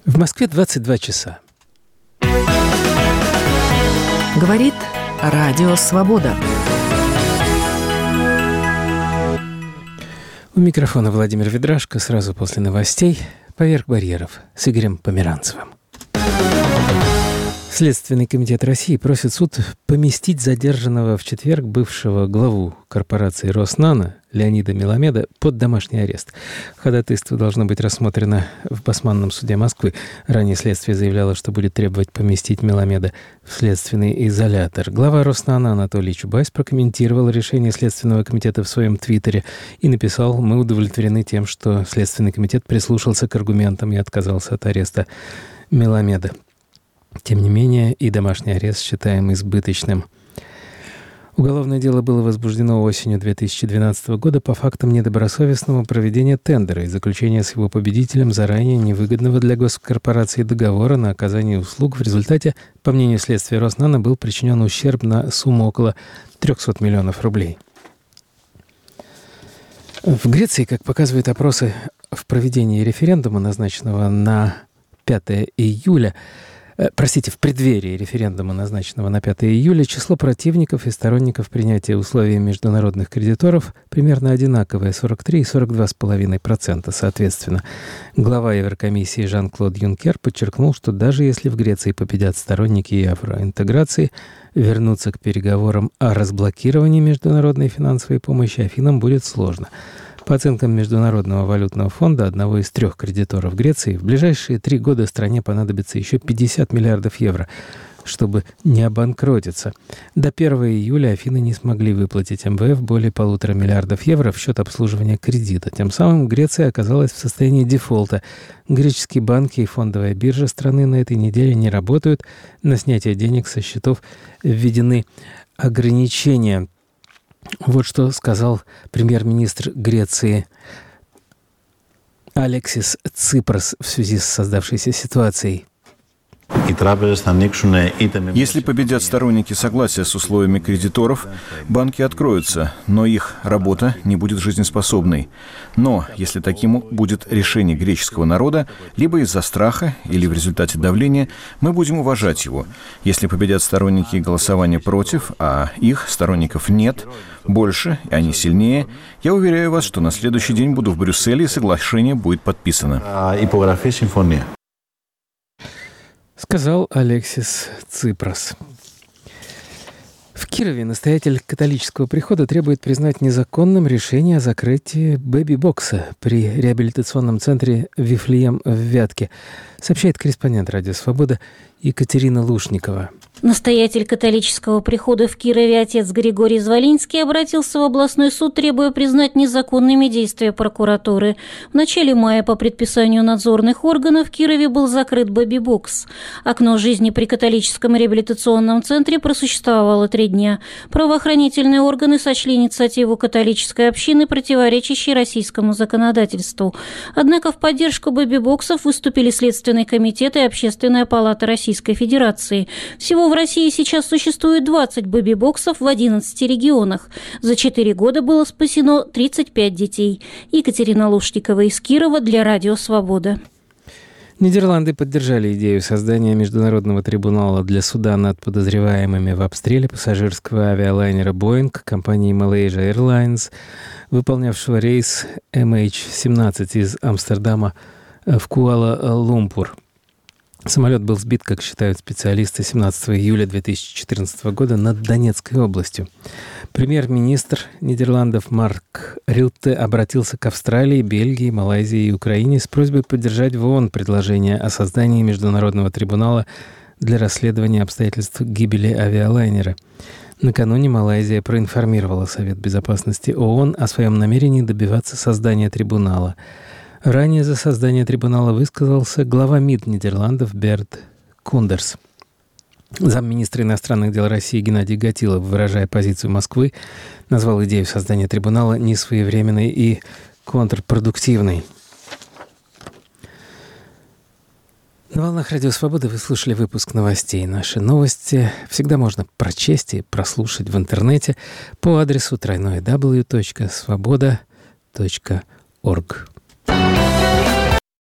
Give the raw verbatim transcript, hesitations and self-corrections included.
В Москве двадцать два часа. Говорит Радио Свобода. У микрофона Владимир Ведрашко. Сразу после новостей «Поверх барьеров» с Игорем Померанцевым. Следственный комитет России просит суд поместить задержанного в четверг бывшего главу корпорации «Роснано» Леонида Меламеда под домашний арест. Ходатайство должно быть рассмотрено в Басманном суде Москвы. Ранее следствие заявляло, что будет требовать поместить Меламеда в следственный изолятор. Глава «Роснано» Анатолий Чубайс прокомментировал решение Следственного комитета в своем твиттере и написал: «Мы удовлетворены тем, что Следственный комитет прислушался к аргументам и отказался от ареста Меламеда. Тем не менее, и домашний арест считаем избыточным». Уголовное дело было возбуждено осенью две тысячи двенадцатого года по фактам недобросовестного проведения тендера и заключения с его победителем заранее невыгодного для госкорпорации договора на оказание услуг. В результате, по мнению следствия Роснано, был причинен ущерб на сумму около триста миллионов рублей. В Греции, как показывают опросы, в проведении референдума, назначенного на пятое июля, Простите, в преддверии референдума, назначенного на пятое июля, число противников и сторонников принятия условий международных кредиторов примерно одинаковое — сорок три и сорок два целых пять десятых процента соответственно. Глава Еврокомиссии Жан-Клод Юнкер подчеркнул, что даже если в Греции победят сторонники евроинтеграции, вернуться к переговорам о разблокировании международной финансовой помощи Афинам будет сложно. По оценкам Международного валютного фонда, одного из трех кредиторов Греции, в ближайшие три года стране понадобится еще пятьдесят миллиардов евро, чтобы не обанкротиться. До первого июля Афины не смогли выплатить эм вэ эф более полутора миллиардов евро в счет обслуживания кредита. Тем самым Греция оказалась в состоянии дефолта. Греческие банки и фондовая биржа страны на этой неделе не работают. На снятие денег со счетов введены ограничения. Вот что сказал премьер-министр Греции Алексис Ципрос в связи с создавшейся ситуацией. Если победят сторонники согласия с условиями кредиторов, банки откроются, но их работа не будет жизнеспособной. Но если таким будет решение греческого народа, либо из-за страха или в результате давления, мы будем уважать его. Если победят сторонники голосования против, а их сторонников нет, больше, и они сильнее, я уверяю вас, что на следующий день буду в Брюсселе, и соглашение будет подписано. Сказал Алексис Ципрос. В Кирове настоятель католического прихода требует признать незаконным решение о закрытии бэби-бокса при реабилитационном центре «Вифлеем» в Вятке, сообщает корреспондент «Радио Свобода» Екатерина Лушникова. Настоятель католического прихода в Кирове отец Григорий Звалинский обратился в областной суд, требуя признать незаконными действия прокуратуры. В начале мая по предписанию надзорных органов в Кирове был закрыт бэби-бокс. Окно жизни при католическом реабилитационном центре просуществовало три дня. Правоохранительные органы сочли инициативу католической общины противоречащей российскому законодательству. Однако в поддержку бэби-боксов выступили Следственный комитет и Общественная палата Российской Федерации. Всего в России сейчас существует двадцать бэби-боксов в одиннадцати регионах. За четыре года было спасено тридцать пять детей. Екатерина Лушникова из Кирова для Радио Свобода. Нидерланды поддержали идею создания международного трибунала для суда над подозреваемыми в обстреле пассажирского авиалайнера Boeing компании Malaysia Airlines, выполнявшего рейс эм эйч семнадцать из Амстердама в Куала-Лумпур. Самолет был сбит, как считают специалисты, семнадцатого июля две тысячи четырнадцатого года над Донецкой областью. Премьер-министр Нидерландов Марк Рютте обратился к Австралии, Бельгии, Малайзии и Украине с просьбой поддержать в ООН предложение о создании международного трибунала для расследования обстоятельств гибели авиалайнера. Накануне Малайзия проинформировала Совет безопасности ООН о своем намерении добиваться создания трибунала. Ранее за создание трибунала высказался глава МИД Нидерландов Берт Кундерс. Замминистра иностранных дел России Геннадий Гатилов, выражая позицию Москвы, назвал идею создания трибунала несвоевременной и контрпродуктивной. На волнах Радио Свободы вы слушали выпуск новостей. Наши новости всегда можно прочесть и прослушать в интернете по адресу дабл ю дабл ю дабл ю точка свобода точка орг.